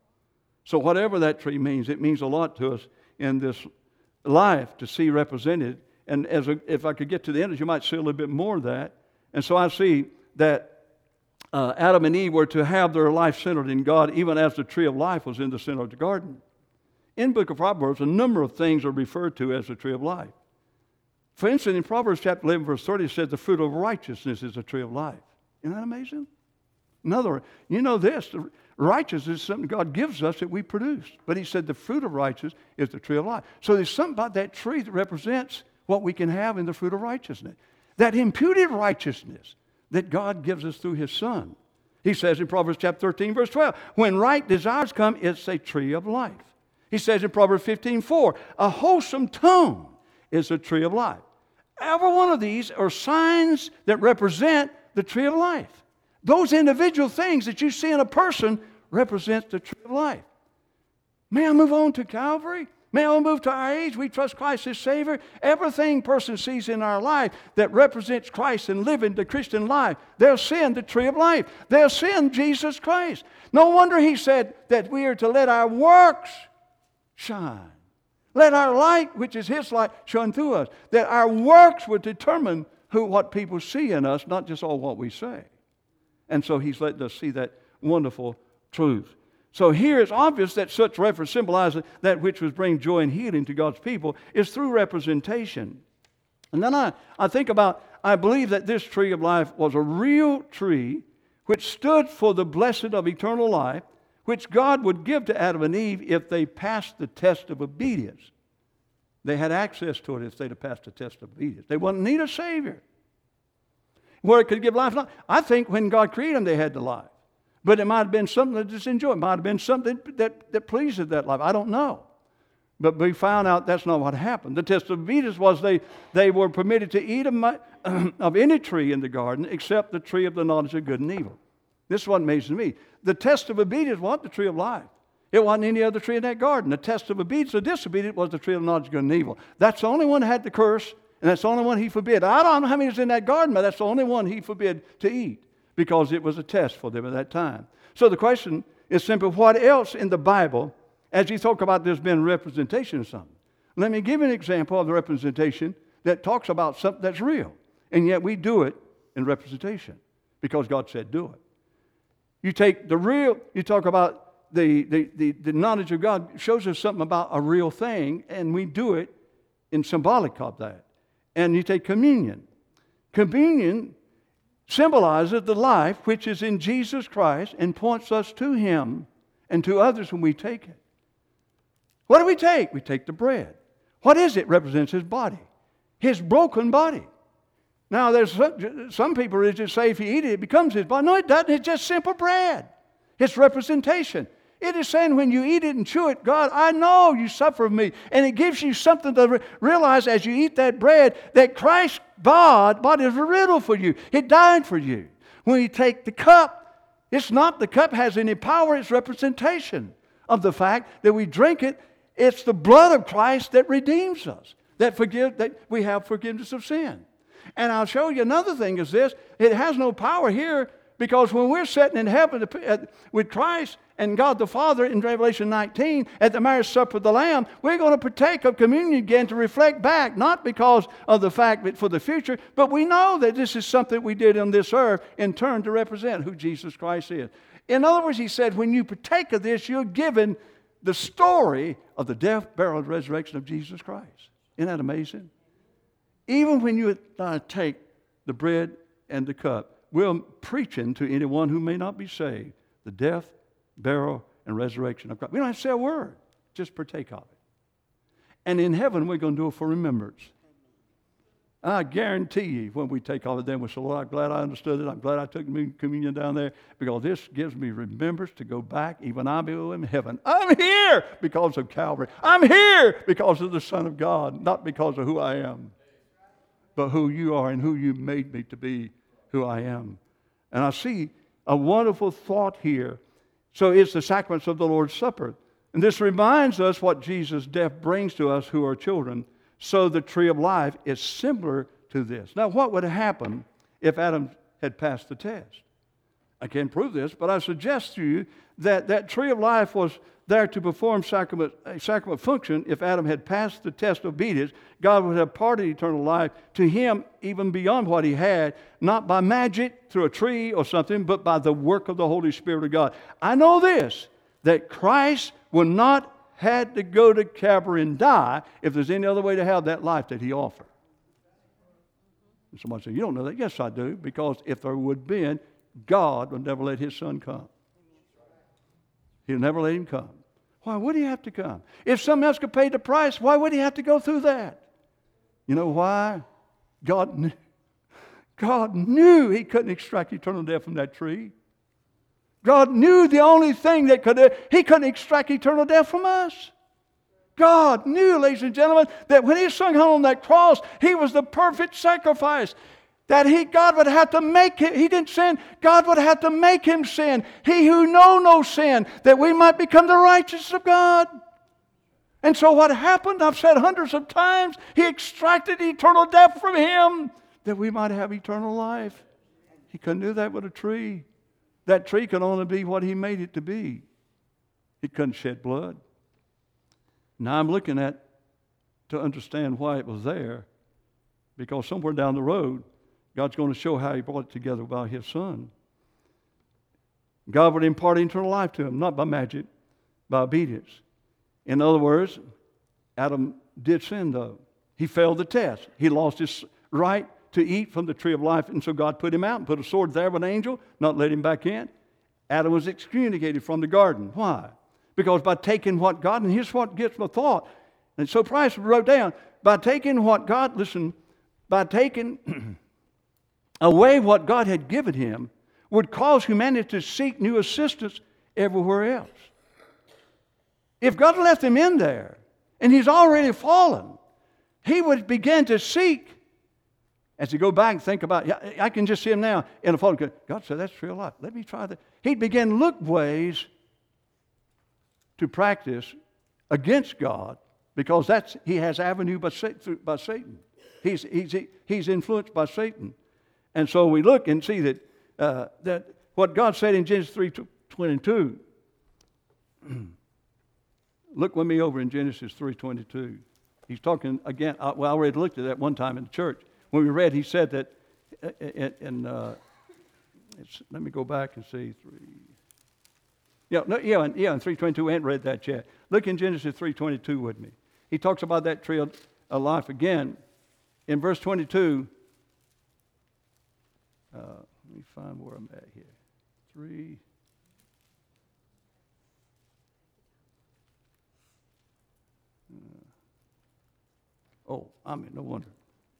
So whatever that tree means, it means a lot to us in this life to see represented. And as a, if I could get to the end, you might see a little bit more of that. And so I see that uh, Adam and Eve were to have their life centered in God, even as the tree of life was in the center of the garden. In the book of Proverbs, a number of things are referred to as the tree of life. For instance, in Proverbs chapter eleven, verse thirty, it says the fruit of righteousness is a tree of life. Isn't that amazing? In other words, you know this, the righteousness is something God gives us that we produce. But He said the fruit of righteousness is the tree of life. So there's something about that tree that represents what we can have in the fruit of righteousness. That imputed righteousness that God gives us through His Son. He says in Proverbs chapter thirteen, verse twelve, when right desires come, it's a tree of life. He says in Proverbs fifteen, four, a wholesome tongue is a tree of life. Every one of these are signs that represent the tree of life. Those individual things that you see in a person represent the tree of life. May I move on to Calvary? May I move to our age? We trust Christ as Savior. Everything person sees in our life that represents Christ and living the Christian life, they'll see the tree of life. They'll see Jesus Christ. No wonder He said that we are to let our works shine. Let our light, which is His light, shine through us. That our works would determine who, what people see in us, not just all what we say. And so He's letting us see that wonderful truth. So here it's obvious that such reference symbolizes that which was bring joy and healing to God's people is through representation. And then I, I think about I believe that this tree of life was a real tree which stood for the blessed of eternal life, which God would give to Adam and Eve if they passed the test of obedience. They had access to it if they'd have passed the test of obedience. They wouldn't need a Savior. Where it could give life. I think when God created them, they had the life. But it might have been something that just enjoyed. It might have been something that, that pleased that life. I don't know. But we found out that's not what happened. The test of obedience was they, they were permitted to eat of, of any tree in the garden except the tree of the knowledge of good and evil. This is what amazes me. The test of obedience wasn't the tree of life. It wasn't any other tree in that garden. The test of obedience or disobedience was the tree of the knowledge of good and evil. That's the only one that had the curse, and that's the only one he forbid. I don't know how many was in that garden, but that's the only one he forbid to eat because it was a test for them at that time. So the question is simply, what else in the Bible, as you talk about there's been representation of something? Let me give you an example of the representation that talks about something that's real, and yet we do it in representation because God said do it. You take the real, you talk about the, the, the, the knowledge of God shows us something about a real thing, and we do it in symbolic of that. And you take communion. Communion symbolizes the life which is in Jesus Christ and points us to Him and to others when we take it. What do we take? We take the bread. What is it? It represents His body, His broken body. Now, there's some, some people who just say if you eat it, it becomes His body. No, it doesn't. It's just simple bread. It's representation. It is saying when you eat it and chew it, God, I know you suffer of me. And it gives you something to re- realize as you eat that bread that Christ's God, body is a riddle for you. It died for you. When you take the cup, it's not the cup has any power. It's representation of the fact that we drink it. It's the blood of Christ that redeems us, that forgive, that we have forgiveness of sin. And I'll show you another thing is this. It has no power here because when we're sitting in heaven with Christ and God the Father in Revelation nineteen at the marriage supper of the Lamb, we're going to partake of communion again to reflect back, not because of the fact that for the future, but we know that this is something we did on this earth in turn to represent who Jesus Christ is. In other words, he said, when you partake of this, you're given the story of the death, burial, and resurrection of Jesus Christ. Isn't that amazing? Even when you uh, take the bread and the cup, we're preaching to anyone who may not be saved the death, burial, and resurrection of Christ. We don't have to say a word. Just partake of it. And in heaven, we're going to do it for remembrance. I guarantee you, when we take all of them, we'll say, Lord, I'm glad I understood it. I'm glad I took communion down there because this gives me remembrance to go back. Even I be in heaven. I'm here because of Calvary. I'm here because of the Son of God, not because of who I am, but who you are and who you made me to be who I am. And I see a wonderful thought here. So it's the sacraments of the Lord's Supper. And this reminds us what Jesus' death brings to us who are children. So the tree of life is similar to this. Now, what would happen if Adam had passed the test? I can't prove this, but I suggest to you that that tree of life was there to perform sacrament, a sacrament function. If Adam had passed the test of obedience, God would have imparted eternal life to him even beyond what he had, not by magic through a tree or something, but by the work of the Holy Spirit of God. I know this, that Christ will not had to go to Calvary and die if there's any other way to have that life that he offered. And somebody said, you don't know that. Yes, I do, because if there would have been, God would never let his son come. He'll never let him come. Why would he have to come? If someone else could pay the price, why would he have to go through that? You know why? God knew, God knew he couldn't extract eternal death from that tree. God knew the only thing that could, he couldn't extract eternal death from us. God knew, ladies and gentlemen, that when his son hung on that cross, he was the perfect sacrifice. That he, God would have to make him, he didn't sin, God would have to make him sin. He who know no sin, that we might become the righteousness of God. And so what happened, I've said hundreds of times, he extracted eternal death from him, that we might have eternal life. He couldn't do that with a tree. That tree could only be what he made it to be. It couldn't shed blood. Now I'm looking at to understand why it was there, because somewhere down the road, God's going to show how he brought it together by his son. God would impart eternal life to him, not by magic, by obedience. In other words, Adam did sin, though. He failed the test. He lost his right to eat from the tree of life. And so God put him out and put a sword there with an angel, not let him back in. Adam was excommunicated from the garden. Why? Because by taking what God, and here's what gets my thought. And so Price wrote down, by taking what God, listen, by taking away what God had given him would cause humanity to seek new assistance everywhere else. If God left him in there and he's already fallen, he would begin to seek. As you go back and think about, I can just see him now in a fallen. God said, that's real life. Let me try that. He'd begin to look ways to practice against God because that's he has avenue by, by Satan. He's, he's, he's influenced by Satan. And so we look and see that, uh, that what God said in Genesis three twenty-two. Look with me over in Genesis three twenty-two. He's talking again. Uh, well, I already looked at that one time in the church. When we read, he said that, in, in uh, it's, let me go back and see three. Yeah, no, yeah, and, yeah, in three twenty-two, we hadn't read that yet. Look in Genesis three twenty-two with me. He talks about that tree of, of life again. In verse twenty-two, uh, let me find where I'm at here. Three. Uh, oh, I mean, no wonder.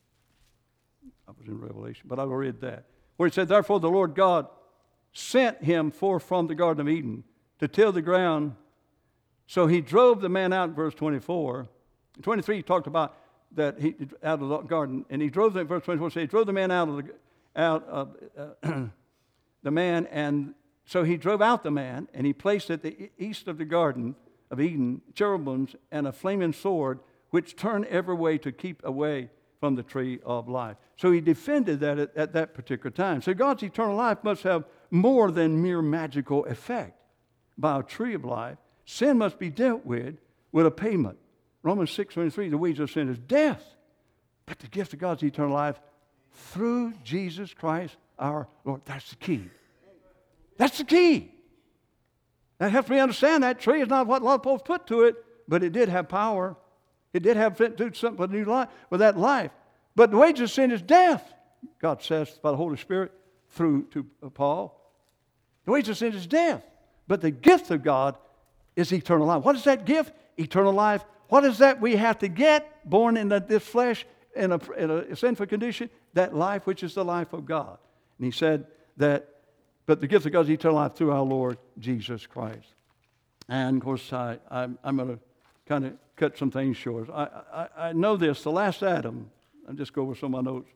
I was in Revelation, but I read that. Where it said, therefore the Lord God sent him forth from the Garden of Eden to till the ground. So he drove the man out in verse twenty-four. In twenty-three, he talked about that he out of the garden, and he drove them, verse twenty-four, so he drove the man out of the, out of uh, the man, and so he drove out the man, and he placed at the east of the Garden of Eden cherubims and a flaming sword, which turned every way to keep away from the tree of life. So he defended that at, at that particular time. So God's eternal life must have more than mere magical effect. By a tree of life, sin must be dealt with with a payment. Romans six twenty-three, the wages of sin is death. But the gift of God's eternal life through Jesus Christ our Lord. That's the key. That's the key. That helps me understand that tree is not what a lot of folks put to it, but it did have power. It did have to do something with, new life, with that life. But the wages of sin is death. God says by the Holy Spirit through to Paul. The wages of sin is death. But the gift of God is eternal life. What is that gift? Eternal life. What is that we have to get born in this flesh in a, in a sinful condition? That life which is the life of God. And he said that, but the gift of God is eternal life through our Lord Jesus Christ. And of course, I, I'm, I'm going to kind of cut some things short. I, I, I know this, the last Adam, I'll just go over some of my notes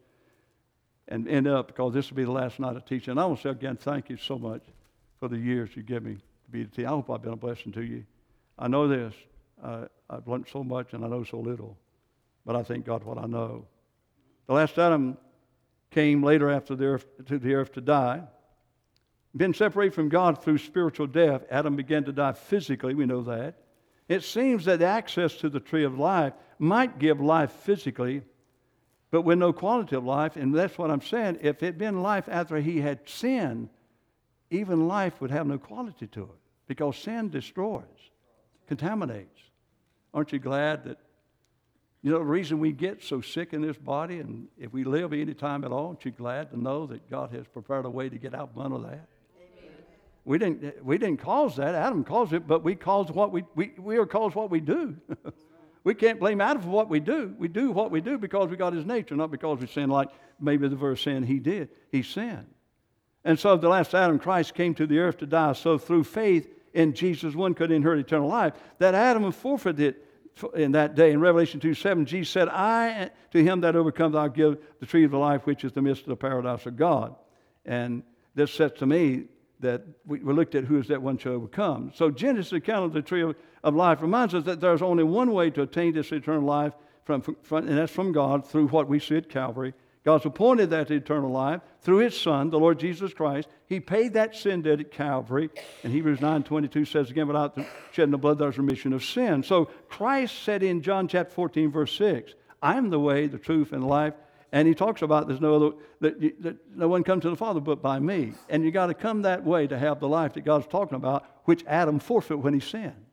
and end up, because this will be the last night of teaching. And I want to say again, thank you so much for the years you give me to be the teacher. I hope I've been a blessing to you. I know this. Uh, I've learned so much and I know so little. But I thank God what I know. The last Adam came later after the earth, to the earth to die. Being separated from God through spiritual death, Adam began to die physically. We know that. It seems that the access to the tree of life might give life physically, but with no quality of life. And that's what I'm saying. If it had been life after he had sinned, even life would have no quality to it, because sin destroys, contaminates. Aren't you glad that, you know, the reason we get so sick in this body, and if we live any time at all, aren't you glad to know that God has prepared a way to get out from under that? Amen. We didn't, we didn't cause that. Adam caused it, but we caused what we, we, we are caused what we do. We can't blame Adam for what we do. We do what we do because we got his nature, not because we sin like maybe the verse saying he did. He sinned. And so the last Adam, Christ, came to the earth to die. So through faith in Jesus, one could inherit eternal life. That Adam forfeited in that day. In Revelation two seven, Jesus said, I, to him that overcomes, I'll give the tree of the life, which is the midst of the paradise of God. And this says to me that we, we looked at who is that one shall overcome. So Genesis' account of the tree of, of life reminds us that there's only one way to attain this eternal life, from, from, and that's from God through what we see at Calvary. God's appointed that eternal life through his Son, the Lord Jesus Christ. He paid that sin debt at Calvary. And Hebrews nine twenty-two says again, without the shedding of blood, there's remission of sin. So Christ said in John chapter fourteen, verse six, I am the way, the truth, and life. And he talks about there's no other, that, you, that no one comes to the Father but by me. And you got to come that way to have the life that God's talking about, which Adam forfeited when he sinned.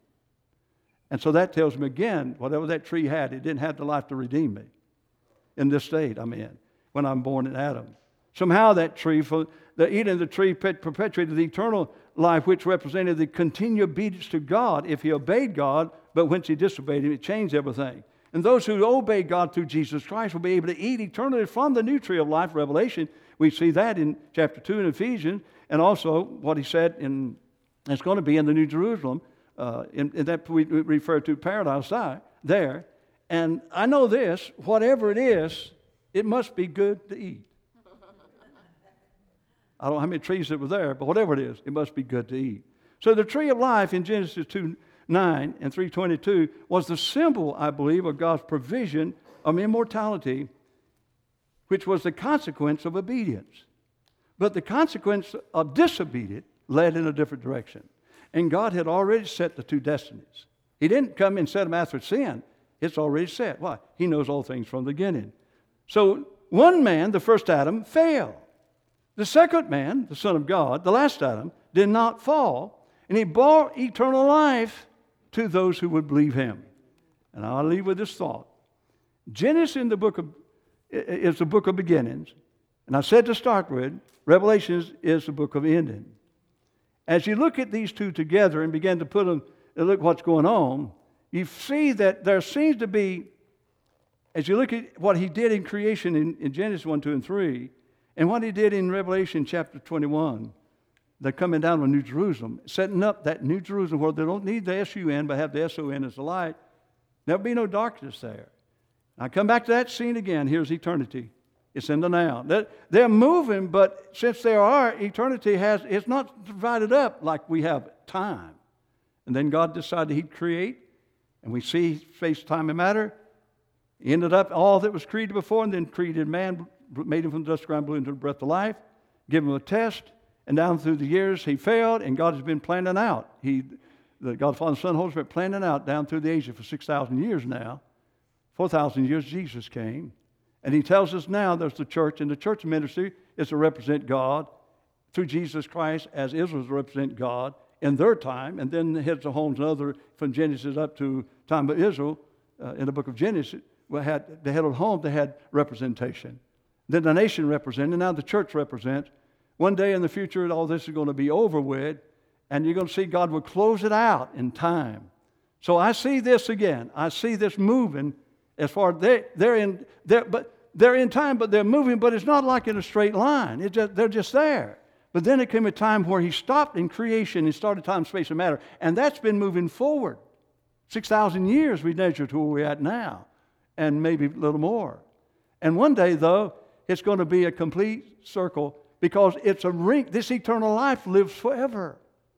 And so that tells me again, whatever that tree had, it didn't have the life to redeem me in this state I'm in. when I'm born in Adam. Somehow that tree, for the eating of the tree perpetuated the eternal life, which represented the continued obedience to God if he obeyed God, but once he disobeyed him, it changed everything. And those who obey God through Jesus Christ will be able to eat eternally from the new tree of life, Revelation. We see that in chapter two in Ephesians, and also what he said in, it's going to be in the New Jerusalem, uh, in, in that we refer to paradise there. And I know this, whatever it is, it must be good to eat. I don't know how many trees that were there, but whatever it is, it must be good to eat. So the tree of life in Genesis two nine and three twenty-two was the symbol, I believe, of God's provision of immortality, which was the consequence of obedience. But the consequence of disobedience led in a different direction. And God had already set the two destinies. He didn't come and set them after sin. It's already set. Why? He knows all things from the beginning. So one man, the first Adam, failed. The second man, the Son of God, the last Adam, did not fall, and he brought eternal life to those who would believe him. And I'll leave with this thought. Genesis in the book of, is the book of beginnings, and I said to start with, Revelation is the book of ending. As you look at these two together and begin to put them, and look what's going on, you see that there seems to be, as you look at what he did in creation in, in Genesis one, two, and three, and what he did in Revelation chapter twenty-one, they're coming down with New Jerusalem, setting up that New Jerusalem where they don't need the S U N, but have the S O N as the light. There'll be no darkness there. I come back to that scene again. Here's eternity. It's in the now. They're, they're moving, but since there are, eternity has, it's not divided up like we have time. And then God decided he'd create, and we see space, time, and matter. He ended up all that was created before, and then created man, made him from the dust of the ground, blew into the breath of life, gave him a test, and down through the years he failed, and God has been planning out. He, the God, Father, Son, Holy Spirit, planning out down through the ages for six thousand years now. four thousand years Jesus came, and he tells us now there's the church, and the church ministry is to represent God through Jesus Christ as Israel to represent God in their time, and then the heads of homes and other, from Genesis up to time of Israel, uh, in the book of Genesis, we had the head of home, they had representation. Then the nation represented, now the church represents. One day in the future, all this is going to be over with, and you're going to see God will close it out in time. So I see this again. I see this moving as far as they, they're in, they're, but they're in time, but they're moving, but it's not like in a straight line. It's just, they're just there. But then it came a time where he stopped in creation and started time, space, and matter, and that's been moving forward. six thousand years we measure to where we're at now, and maybe a little more. And one day, though, it's going to be a complete circle, because it's a ring. This eternal life lives forever.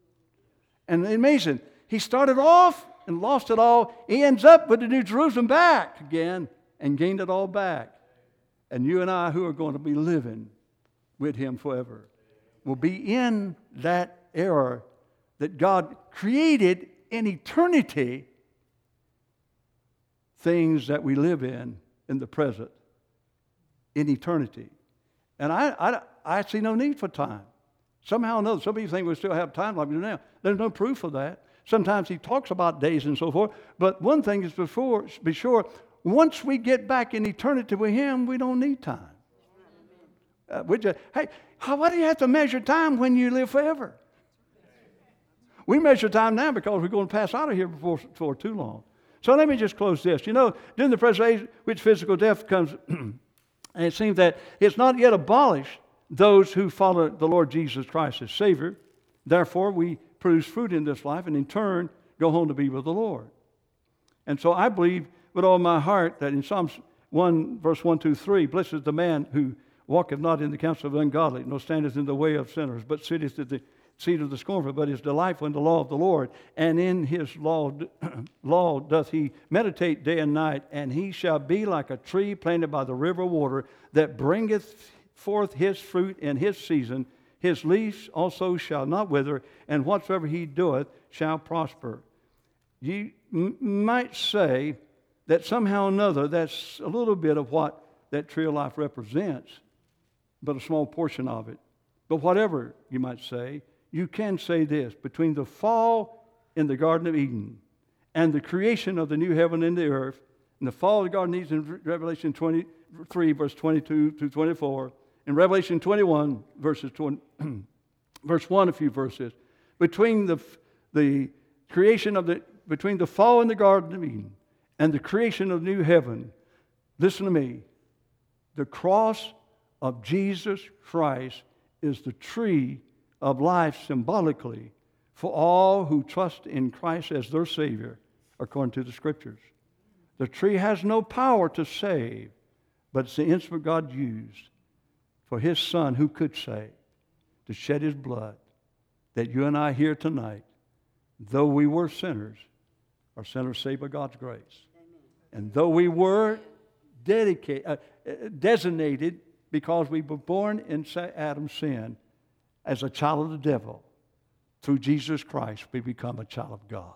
And amazing, he started off and lost it all. He ends up with the New Jerusalem back again and gained it all back. And you and I, who are going to be living with him forever, will be in that era that God created in eternity, things that we live in in the present, in eternity. And I, I, I see no need for time. Somehow or another, some people think we still have time like we do now. There's no proof of that. Sometimes he talks about days and so forth. But one thing is before, be sure, once we get back in eternity with him, we don't need time. Uh, we just, hey, how, why do you have to measure time when you live forever? We measure time now because we're going to pass out of here before, before too long. So let me just close this. You know, during the present age, which physical death comes, and it seems that it's not yet abolished those who follow the Lord Jesus Christ as Savior. Therefore, we produce fruit in this life and in turn go home to be with the Lord. And so I believe with all my heart that in Psalms one, verse one, two, three, blessed is the man who walketh not in the counsel of the ungodly, nor standeth in the way of sinners, but sitteth at the seat of the scornful, but is delightful in the law of the Lord, and in his law, law doth he meditate day and night, and he shall be like a tree planted by the river of water, that bringeth forth his fruit in his season. His leaves also shall not wither, and whatsoever he doeth shall prosper. You m- might say that somehow or another that's a little bit of what that tree of life represents, but a small portion of it. But whatever you might say, you can say this: between the fall in the Garden of Eden and the creation of the new heaven and the earth, and the fall of the Garden of Eden in Revelation twenty, three, verse twenty-two to twenty-four. In Revelation twenty-one, verses twenty, verse one, a few verses. Between the, the creation of the, between the fall in the Garden of Eden and the creation of new heaven, listen to me, the cross of Jesus Christ is the tree of life symbolically for all who trust in Christ as their Savior, according to the Scriptures. The tree has no power to save, but it's the instrument God used for His Son who could save, to shed His blood, that you and I here tonight, though we were sinners, are sinners saved by God's grace. And though we were dedicated, uh, designated because we were born in Adam's sin as a child of the devil, through Jesus Christ we become a child of God.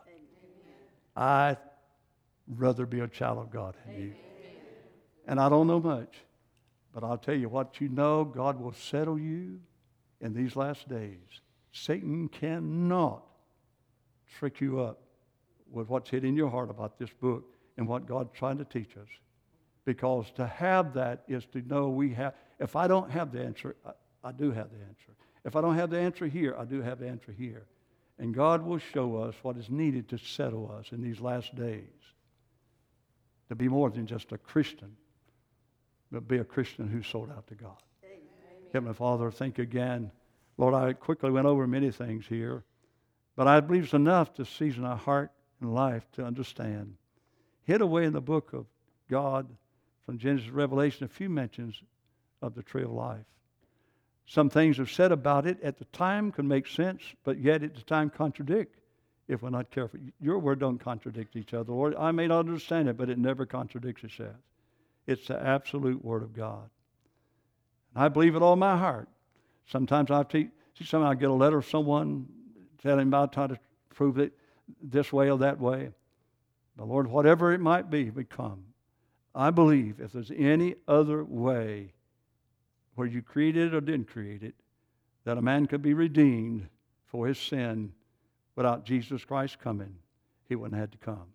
I'd rather be a child of God than you. And I don't know much, but I'll tell you what you know, God will settle you in these last days. Satan cannot trick you up with what's hid in your heart about this book and what God's trying to teach us. Because to have that is to know we have, if I don't have the answer, I, I do have the answer. If I don't have the answer here, I do have the answer here. And God will show us what is needed to settle us in these last days. To be more than just a Christian, but be a Christian who's sold out to God. Amen. Heavenly Father, thank you again. Lord, I quickly went over many things here, but I believe it's enough to season our heart and life to understand. Hid away in the book of God, from Genesis to Revelation, a few mentions of the tree of life. Some things are said about it at the time can make sense, but yet at the time contradict if we're not careful. Your word don't contradict each other, Lord. I may not understand it, but it never contradicts itself. It's the absolute word of God. And I believe it all my heart. Sometimes I see somehow I get a letter of someone telling about trying to prove it this way or that way. But Lord, whatever it might be, we come. I believe if there's any other way where you created it or didn't create it, that a man could be redeemed for his sin without Jesus Christ coming, he wouldn't have had to come.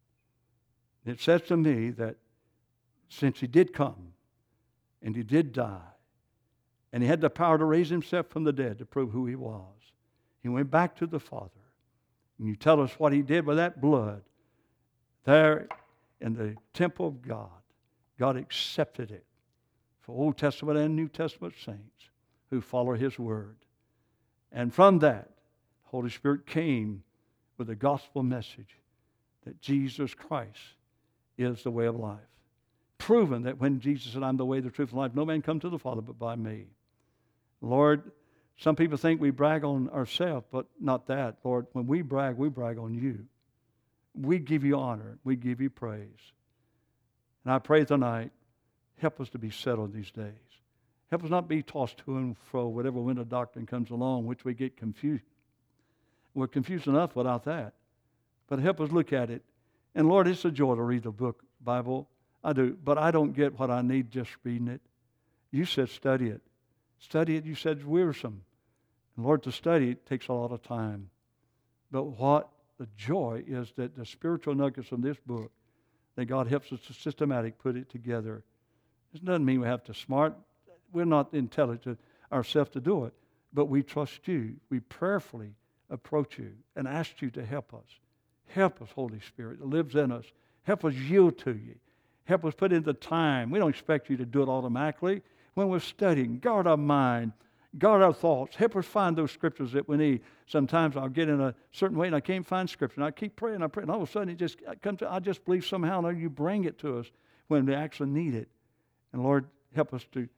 It says to me that since he did come and he did die and he had the power to raise himself from the dead to prove who he was, he went back to the Father. And you tell us what he did with that blood there in the temple of God. God accepted it for Old Testament and New Testament saints who follow his word. And from that, the Holy Spirit came with a gospel message that Jesus Christ is the way of life. Proven that when Jesus said, I'm the way, the truth, and life, no man come to the Father but by me. Lord, some people think we brag on ourselves, but not that. Lord, when we brag, we brag on you. We give you honor. We give you praise. And I pray tonight, help us to be settled these days. Help us not be tossed to and fro, whatever wind of doctrine comes along, which we get confused. We're confused enough without that. But help us look at it. And Lord, it's a joy to read the book, Bible. I do. But I don't get what I need just reading it. You said study it. Study it, you said, is wearisome. And Lord, to study it takes a lot of time. But what the joy is that the spiritual nuggets from this book, that God helps us to systematically put it together. This doesn't mean we have to smart. We're not intelligent ourselves to do it. But we trust you. We prayerfully approach you and ask you to help us. Help us, Holy Spirit, that lives in us. Help us yield to you. Help us put in the time. We don't expect you to do it automatically. When we're studying, guard our mind, guard our thoughts. Help us find those scriptures that we need. Sometimes I'll get in a certain way and I can't find scripture. And I keep praying, I pray, and all of a sudden it just comes to, I just believe somehow that you bring it to us when we actually need it. And Lord, help us to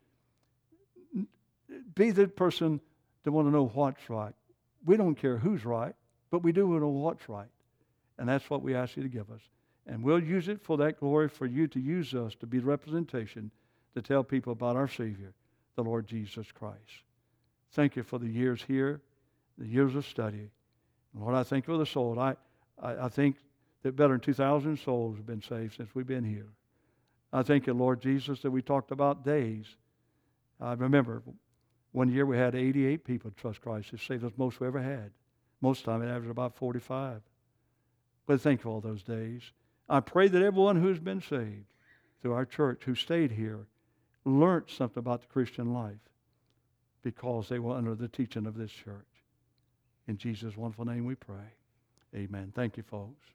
be the person that want to know what's right. We don't care who's right, but we do know what's right. And that's what we ask you to give us. And we'll use it for that glory, for you to use us to be the representation to tell people about our Savior, the Lord Jesus Christ. Thank you for the years here, the years of study. Lord, I thank you for the souls. I, I, I think that better than two thousand souls have been saved since we've been here. I thank you, Lord Jesus, that we talked about days. I remember one year we had eighty-eight people trust Christ. It's saved us most we ever had. Most of the time it averaged about forty-five. But thank you for all those days. I pray that everyone who's been saved through our church who stayed here learned something about the Christian life because they were under the teaching of this church. In Jesus' wonderful name we pray. Amen. Thank you, folks.